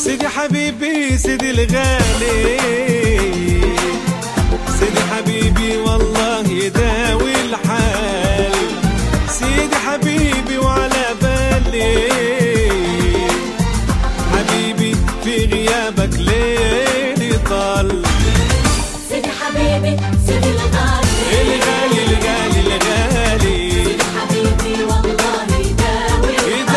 سيدي حبيبي سيدي الغالي، سيدي حبيبي والله يداوي الحال، سيدي حبيبي وعلى بالي، حبيبي في غيابك ليلي طال. سيدي حبيبي سيدي الغالي، الغالي الغالي الغالي، سيدي حبيبي والله يداوي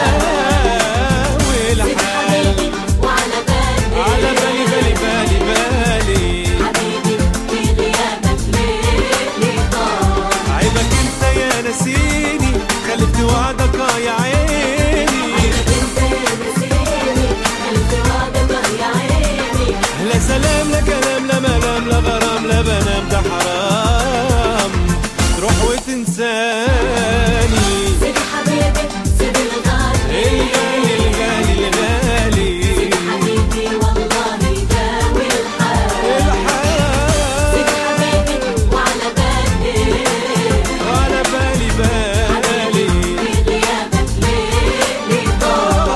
الحال، حبيبي وعلى بالي، على بالي بالي بالي بالي، حبيبي في غيابك ليلي طال. عيبك انت يا نسيني، خلفت وعدك يا عيني، عيبك انت يا نسيني، خلفت وعدك يا عيني. لا سلام لا كلام لا ملام لا غرام لا بنام، ده حرام تروح وتنساني. سيدي حبيبي سيدي الغالي، الغالي الغالي الغالي، سيدي حبيبي والله يداوي الحال، سيدي حبيبي وعلى بالي، وعلى بالي بالي، في غيابك ليلي طال.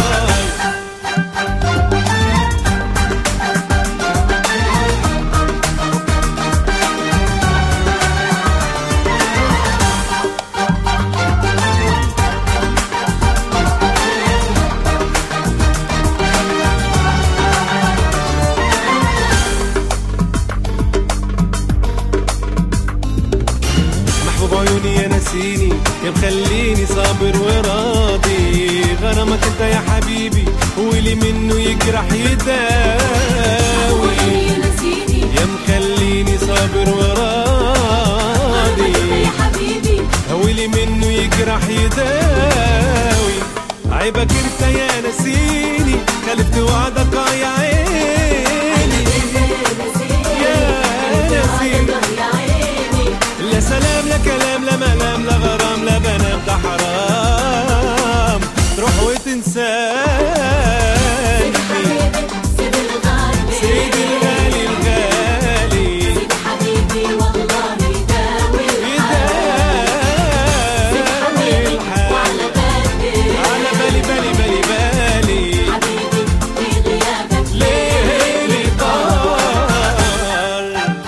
محبوب عيوني يا نسيني، يا مخليني صابر وراضي، غرامك انت يا حبيبي واللي منه يجرح يداوي، يا نسيني، يا مخليني صابر وراضي، يا حبيبي واللي منه يجرح يداوي، عيبك انت يا نسيني، خلفت وعدك يا عيني، يا نسيني، يا عيني. لا سلام لا كلام لا ملام لا غرام لا بنام، ده حرام تروح وتنساني. حبيبي سيدي الغالي، سيدي الغالي الغالي، سيدي حبيبي والله يداوي الحال، وعلى بالي، على بالي بالي بالي بالي، حبيبي في غيابك ليلي طال.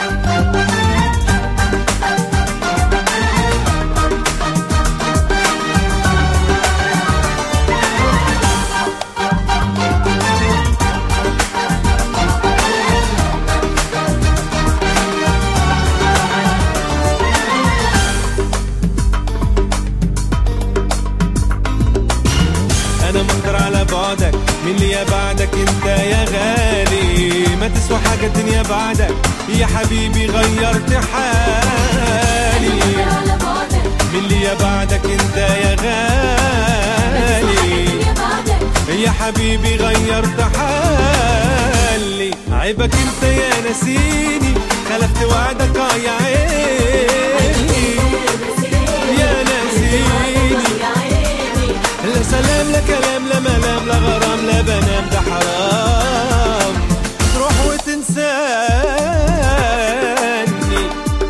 انا مقدر على بعدك، من اللي يا بعدك انت يا غالي، ما تسوى حاجة الدنيا بعدك يا حبيبي، غيرت حالي، على بعدك، من اللي يا بعدك انت يا غالي، يا بعدك يا حبيبي غيرت حالي، عيبك انت يا نسيني، خلفت وعدك يا عيني، يا نسيني، يا عيني. لا سلام لا كلام لا ملام لا غرام لا بنام، ده حرام تروح وتنساني.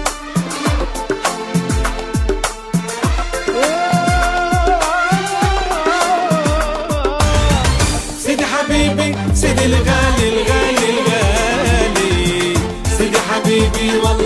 سيدي حبيبي سيدي الغالي الغالي الغالي، سيدي حبيبي والله